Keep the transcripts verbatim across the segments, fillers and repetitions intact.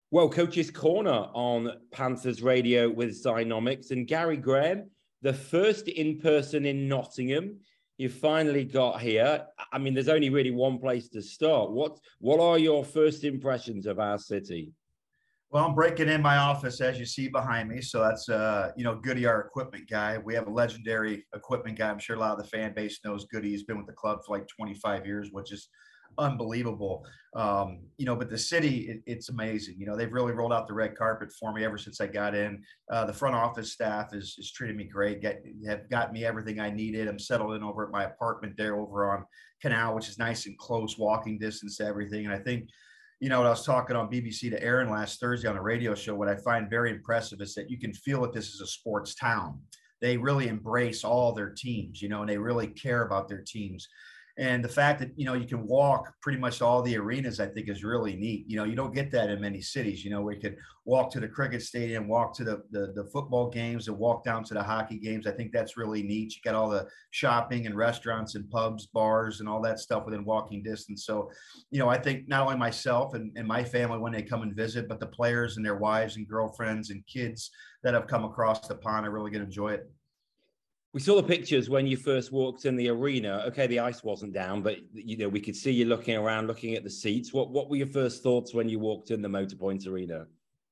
Well, Coach's Corner on Panthers Radio with Zynomics and Gary Graham, the first in person in Nottingham. You finally got here. I mean, there's only really one place to start. What what are your first impressions of our city? Well, I'm breaking in my office, as you see behind me. So that's, uh, you know, Goody, our equipment guy. We have a legendary equipment guy. I'm sure a lot of the fan base knows Goody. He's been with the club for like twenty-five years, which is unbelievable. Um, you know, but the city, it, it's amazing. You know, they've really rolled out the red carpet for me ever since I got in. Uh, the front office staff is, is treating me great, get, have got me everything I needed. I'm settled in over at my apartment there over on Canal, which is nice and close, walking distance to everything. And I think, you know, when I was talking on B B C to Aaron last Thursday on a radio show, what I find very impressive is that you can feel that this is a sports town. They really embrace all their teams, you know, and they really care about their teams. And the fact that, you know, you can walk pretty much all the arenas, I think is really neat. You know, you don't get that in many cities, you know, where you could walk to the cricket stadium, walk to the, the, the football games and walk down to the hockey games. I think that's really neat. You got all the shopping and restaurants and pubs, bars and all that stuff within walking distance. So, you know, I think not only myself and, and my family when they come and visit, but the players and their wives and girlfriends and kids that have come across the pond are really going to enjoy it. We saw the pictures when you first walked in the arena. Okay, the ice wasn't down, but you know we could see you looking around, looking at the seats. What what were your first thoughts when you walked in the Motorpoint Arena?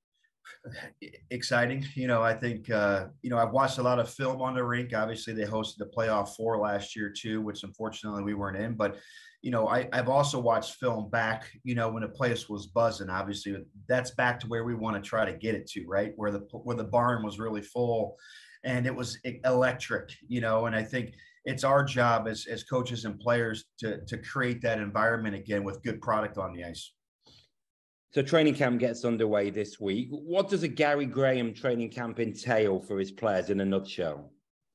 Exciting. You know, I think, uh, you know, I've watched a lot of film on the rink. Obviously, they hosted the playoff four last year too, which unfortunately we weren't in. But, you know, I, I've also watched film back, you know, when the place was buzzing. Obviously, that's back to where we want to try to get it to, right? Where the where the barn was really full. And it was electric, you know, and I think it's our job as, as coaches and players to, to create that environment again with good product on the ice. So training camp gets underway this week. What does a Gary Graham training camp entail for his players in a nutshell?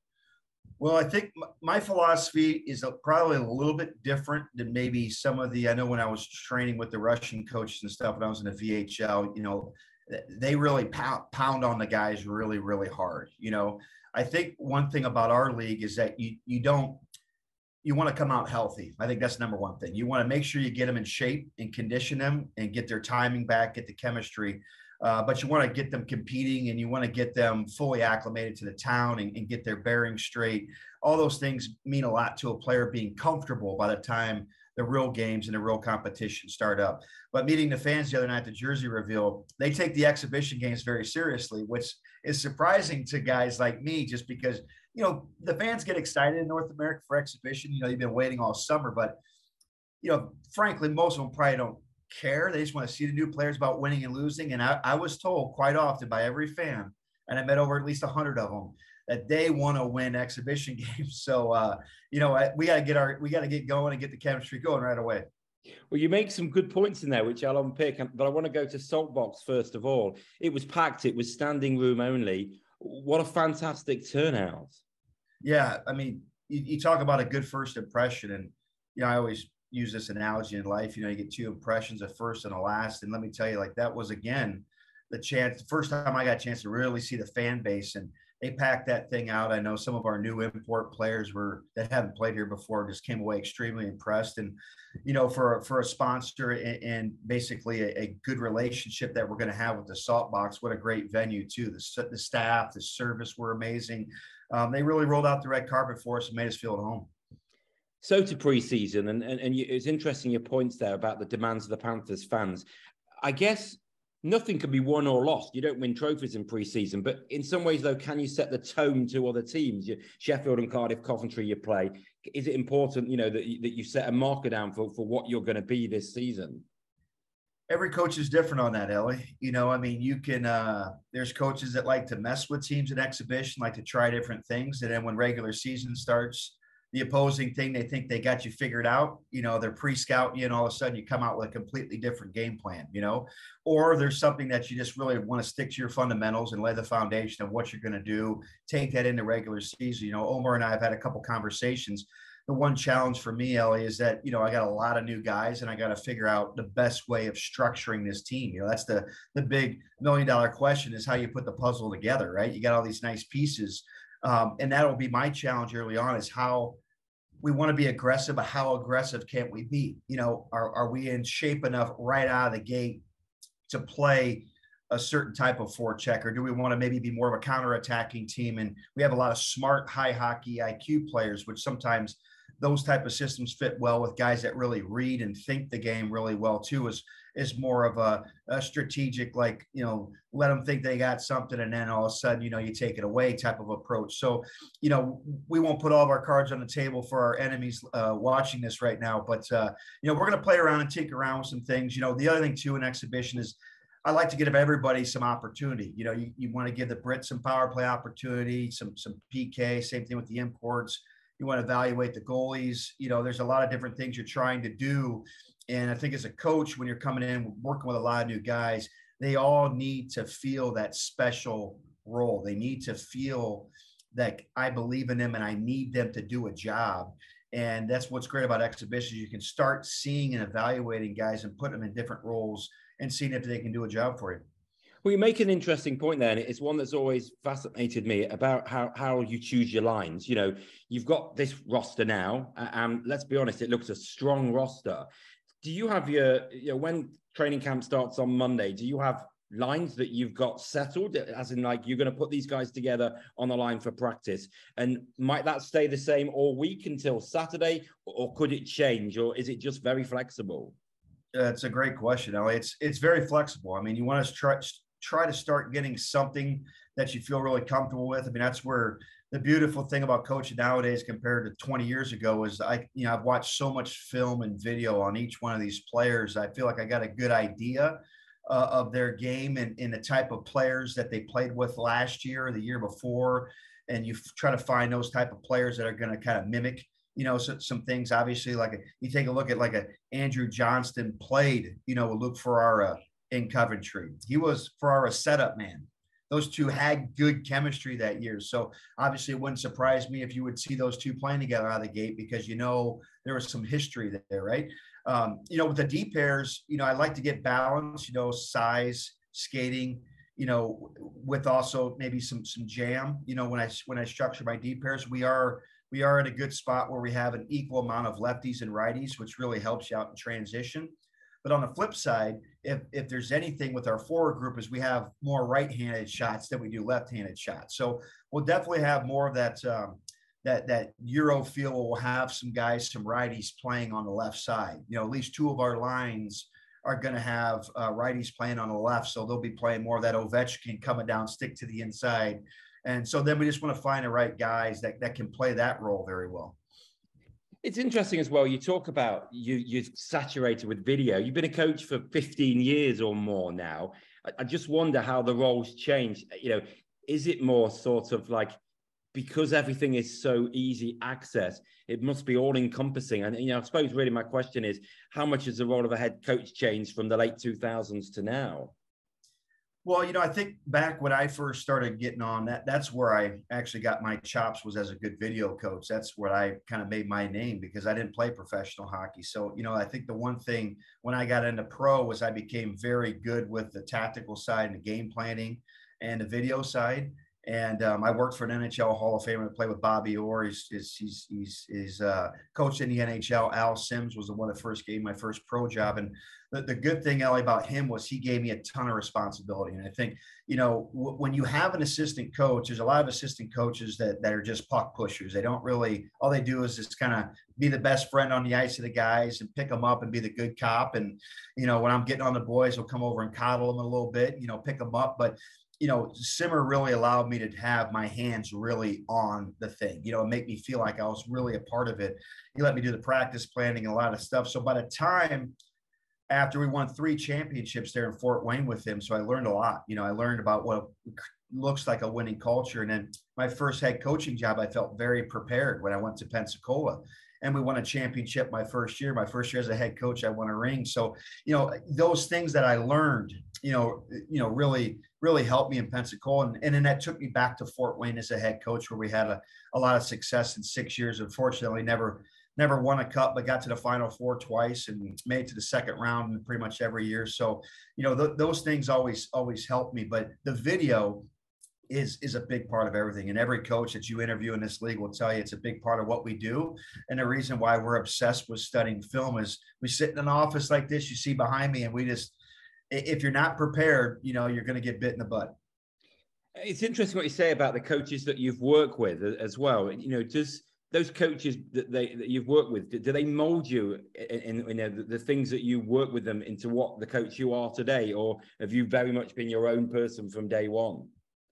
Well, I think my philosophy is probably a little bit different than maybe some of the, I know when I was training with the Russian coaches and stuff, when I was in the V H L, you know, they really pound, pound on the guys really, really hard. You know, I think one thing about our league is that you you don't, you want to come out healthy. I think that's number one thing. You want to make sure you get them in shape and condition them and get their timing back, get the chemistry. Uh, but you want to get them competing and you want to get them fully acclimated to the town and, and get their bearings straight. All those things mean a lot to a player being comfortable by the time the real games and the real competition start up. But meeting the fans the other night at the jersey reveal, they take the exhibition games very seriously, which is surprising to guys like me, just because, you know, the fans get excited in North America for exhibition. You know, you've been waiting all summer, but, you know, frankly, most of them probably don't care. They just want to see the new players about winning and losing. And I, I was told quite often by every fan, and I met over at least a hundred of them, that they want to win exhibition games. So, uh, you know, we got to get our, we got to get going and get the chemistry going right away. Well, you make some good points in there, which I'll unpick, but I want to go to Saltbox first of all. It was packed. It was standing room only. What a fantastic turnout. Yeah. I mean, you, you talk about a good first impression, and, you know, I always use this analogy in life. You know, you get two impressions, a first and a last. And let me tell you, like, that was, again, the chance, the first time I got a chance to really see the fan base, and they packed that thing out. I know some of our new import players were that haven't played here before just came away extremely impressed. And, you know, for, for a sponsor and, and basically a, a good relationship that we're going to have with the Saltbox, what a great venue too. The, the staff, the service were amazing. Um, they really rolled out the red carpet for us and made us feel at home. So to preseason, and, and, and you, it's interesting your points there about the demands of the Panthers fans. I guess nothing can be won or lost. You don't win trophies in preseason, but in some ways, though, can you set the tone to other teams? You, Sheffield and Cardiff, Coventry, you play. Is it important, you know, that you, that you set a marker down for, for what you're going to be this season? Every coach is different on that, Ellie. You know, I mean, you can, uh, there's coaches that like to mess with teams in exhibition, like to try different things. And then when regular season starts, the opposing thing, they think they got you figured out, you know, they're pre-scouting you, and all of a sudden you come out with a completely different game plan, you know, or there's something that you just really want to stick to your fundamentals and lay the foundation of what you're going to do, take that into regular season. You know, Omar and I have had a couple conversations. The one challenge for me, Ellie, is that, you know, I got a lot of new guys and I got to figure out the best way of structuring this team. You know, that's the, the big million dollar question, is how you put the puzzle together, right? You got all these nice pieces. Um, and that'll be my challenge early on, is how we want to be aggressive, but how aggressive can we be? You know, are, are we in shape enough right out of the gate to play a certain type of forecheck, or do we want to maybe be more of a counter-attacking team? And we have a lot of smart, high hockey I Q players, which sometimes those type of systems fit well with guys that really read and think the game really well too. Is is more of a, a strategic, like, you know, let them think they got something, and then all of a sudden, you know, you take it away type of approach. So, you know, we won't put all of our cards on the table for our enemies uh, watching this right now, but, uh, you know, we're going to play around and tinker around with some things. You know, the other thing too in exhibition is I like to give everybody some opportunity. You know, you, you want to give the Brits some power play opportunity, some, some P K, same thing with the imports. You want to evaluate the goalies. You know, there's a lot of different things you're trying to do. And I think as a coach, when you're coming in, working with a lot of new guys, they all need to feel that special role. They need to feel that I believe in them and I need them to do a job. And that's what's great about exhibitions. You can start seeing and evaluating guys and put them in different roles and seeing if they can do a job for you. Well, you make an interesting point there, and it's one that's always fascinated me about how, how you choose your lines. You know, you've got this roster now, and let's be honest, it looks a strong roster. Do you have your, you know, when training camp starts on Monday, do you have lines that you've got settled, as in like you're going to put these guys together on the line for practice? And might that stay the same all week until Saturday, or could it change, or is it just very flexible? Uh, it's a great question, Ellie. It's it's very flexible. I mean, you want to try try to start getting something that you feel really comfortable with. I mean, that's where the beautiful thing about coaching nowadays compared to twenty years ago is I, you know, I've watched so much film and video on each one of these players. I feel like I got a good idea uh, of their game and, and the type of players that they played with last year or the year before. And you f- try to find those type of players that are going to kind of mimic, you know, so, some things. Obviously, like a, you take a look at like a Andrew Johnston played, you know, Luke Ferrara in Coventry. He was Ferrara setup man. Those two had good chemistry that year. So obviously it wouldn't surprise me if you would see those two playing together out of the gate, because, you know, there was some history there, right? Um, you know, with the D pairs, you know, I like to get balance, you know, size, skating, you know, with also maybe some, some jam, you know, when I, when I structure my D pairs, we are, we are in a good spot where we have an equal amount of lefties and righties, which really helps you out in transition. But on the flip side, if, if there's anything with our forward group is we have more right-handed shots than we do left-handed shots. So we'll definitely have more of that, um, that, that Euro feel. We'll have some guys, some righties playing on the left side. You know, at least two of our lines are going to have uh, righties playing on the left. So they'll be playing more of that Ovechkin coming down, stick to the inside. And so then we just want to find the right guys that, that can play that role very well. It's interesting as well. You talk about you, you're saturated with video. You've been a coach for fifteen years or more now. I, I just wonder how the roles change. You know, is it more sort of like, because everything is so easy access, it must be all encompassing? And, you know, I suppose really my question is, how much has the role of a head coach changed from the late two thousands to now? Well, you know, I think back when I first started getting on, that that's where I actually got my chops, was as a good video coach. That's where I kind of made my name, because I didn't play professional hockey. So, you know, I think the one thing when I got into pro was I became very good with the tactical side and the game planning and the video side. And um, I worked for an N H L Hall of Famer to play with Bobby Orr. He's he's he's he's, he's uh, coached in the N H L. Al Sims was the one that first gave me my first pro job. And the, the good thing, Ellie, about him was he gave me a ton of responsibility. And I think, you know, w- when you have an assistant coach, there's a lot of assistant coaches that that are just puck pushers. They don't really, all they do is just kind of be the best friend on the ice of the guys and pick them up and be the good cop. And, you know, when I'm getting on the boys, we'll come over and coddle them a little bit, you know, pick them up. But you know, Simmer really allowed me to have my hands really on the thing, you know, make me feel like I was really a part of it. He let me do the practice planning and a lot of stuff. So by the time after we won three championships there in Fort Wayne with him, so I learned a lot. You know, I learned about what looks like a winning culture. And then my first head coaching job, I felt very prepared when I went to Pensacola. And we won a championship my first year. My first year as a head coach, I won a ring. So, you know, those things that I learned, you know, you know, really, really helped me in Pensacola. And, and then that took me back to Fort Wayne as a head coach, where we had a, a lot of success in six years. Unfortunately, never, never won a cup, but got to the Final Four twice and made it to the second round in pretty much every year. So, you know, th- those things always, always helped me. But the video is is a big part of everything. And every coach that you interview in this league will tell you it's a big part of what we do. And the reason why we're obsessed with studying film is we sit in an office like this, you see behind me, and we just, if you're not prepared, you know, you're going to get bit in the butt. It's interesting what you say about the coaches that you've worked with as well. You know, does those coaches that they that you've worked with, do they mold you in, in you know, the, the things that you work with them into what the coach you are today, or have you very much been your own person from day one?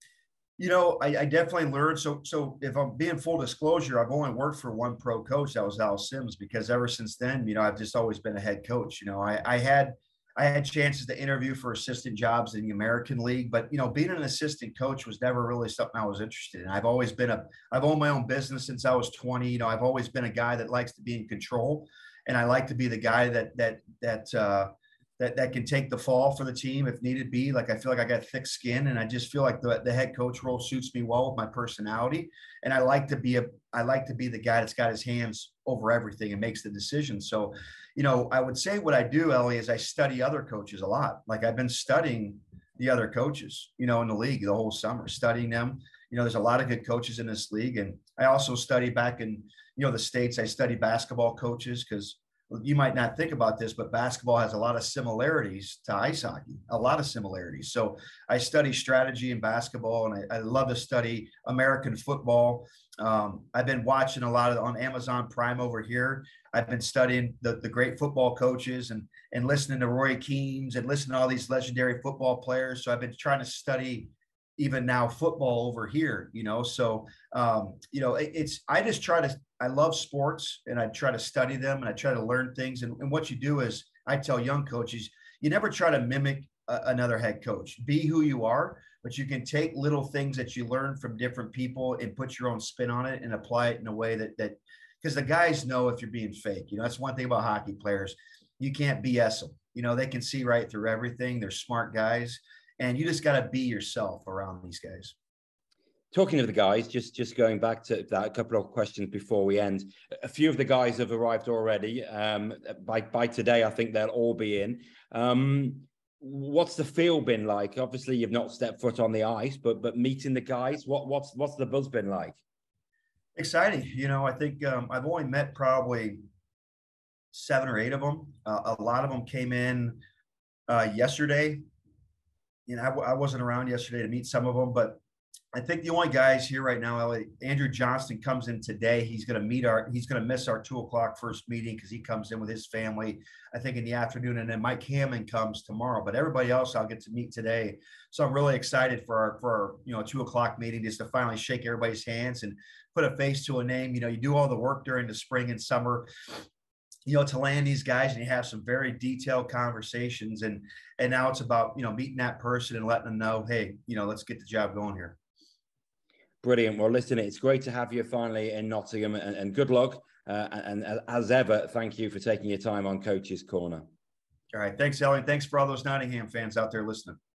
You know, I, I definitely learned. So, so if I'm being full disclosure, I've only worked for one pro coach. That was Al Sims, because ever since then, you know, I've just always been a head coach. You know, I, I had I had chances to interview for assistant jobs in the American League, but, you know, being an assistant coach was never really something I was interested in. I've always been a, I've owned my own business since I was twenty. You know, I've always been a guy that likes to be in control, and I like to be the guy that, that, that, uh, that, that can take the fall for the team if needed be. Like, I feel like I got thick skin, and I just feel like the, the head coach role suits me well with my personality. And I like to be a, I like to be the guy that's got his hands over everything and makes the decisions. So, you know, I would say what I do, Ellie, is I study other coaches a lot. Like, I've been studying the other coaches, you know, in the league the whole summer, studying them. You know, there's a lot of good coaches in this league. And I also study back in, you know, the States. I study basketball coaches, because you might not think about this, but basketball has a lot of similarities to ice hockey, a lot of similarities. So I study strategy in basketball, and I, I love to study American football. Um, I've been watching a lot of on Amazon Prime over here. I've been studying the, the great football coaches, and, and listening to Roy Keane and listening to all these legendary football players. So I've been trying to study even now football over here, you know? So, um, you know, it, it's, I just try to, I love sports, and I try to study them, and I try to learn things. And, and what you do is, I tell young coaches, you never try to mimic a, another head coach. Be who you are, but you can take little things that you learn from different people and put your own spin on it and apply it in a way that, that, because the guys know if you're being fake. You know, that's one thing about hockey players. You can't B S them. You know, they can see right through everything. They're smart guys. And you just got to be yourself around these guys. Talking of the guys, just, just going back to that, a couple of questions before we end. A few of the guys have arrived already. Um, by, by today, I think they'll all be in. Um, what's the feel been like? Obviously, you've not stepped foot on the ice, but but meeting the guys, what what's what's the buzz been like? Exciting. You know, I think um, I've only met probably seven or eight of them. Uh, a lot of them came in uh, yesterday. You know, I, I wasn't around yesterday to meet some of them, but I think the only guys here right now, Ellie, Andrew Johnston comes in today. He's going to meet our, he's going to miss our two o'clock first meeting, because he comes in with his family, I think, in the afternoon. And then Mike Hammond comes tomorrow, but everybody else I'll get to meet today. So I'm really excited for our, for our, you know, two o'clock meeting, just to finally shake everybody's hands and put a face to a name. You know, you do all the work during the spring and summer, you know, to land these guys, and you have some very detailed conversations. And, and now it's about, you know, meeting that person and letting them know, hey, you know, let's get the job going here. Brilliant. Well, listen, it's great to have you finally in Nottingham, and, and good luck. Uh, and, and as ever, thank you for taking your time on Coach's Corner. All right. Thanks, Ellie. Thanks for all those Nottingham fans out there listening.